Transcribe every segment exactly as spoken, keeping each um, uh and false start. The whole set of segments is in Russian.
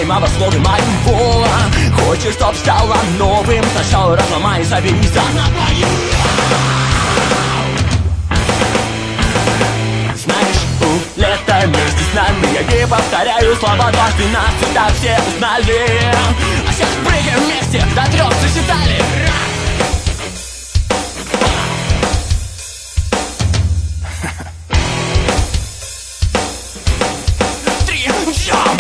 время слове моего. Хочешь, чтоб стало новым, сначала разломай и соберись на бою. Знаешь, улетай вместе с нами. Я не повторяю слова дважды, нас всегда все узнали. А сейчас прыгаем вместе, до трех сосчитали. Три, jump!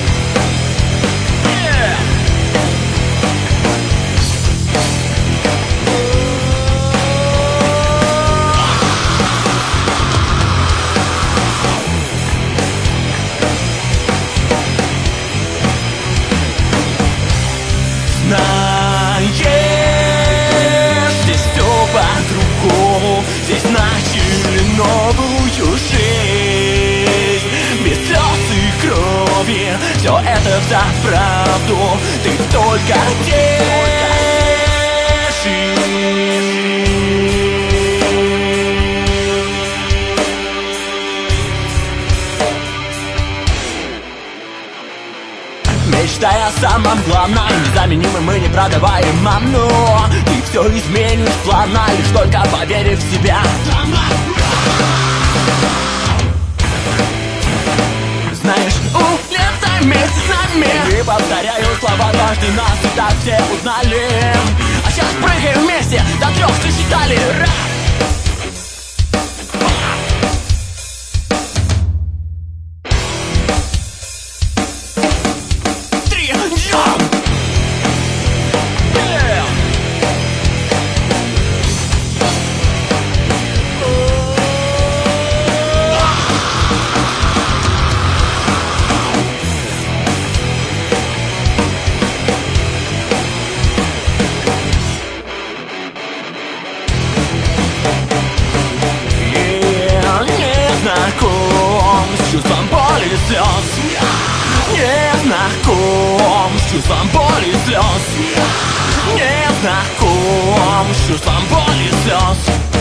Знаешь, здесь все по-другому. Здесь начали новую жизнь. Без слез и крови. Все это взаправду. Ты только мечтай о самом главном, незаменимым и непродаваемом. Но ты все изменишь плавно, лишь только поверив в себя. Знаешь, улетай вместе с нами. Не повторяю слова дважды, нас и так все узнали. А сейчас прыгаем вместе, до трех сосчитали. Раз! Знаком с чувством боли и слез. Не знаком с чувством боли и слез. Не знаком с чувством боли и слез.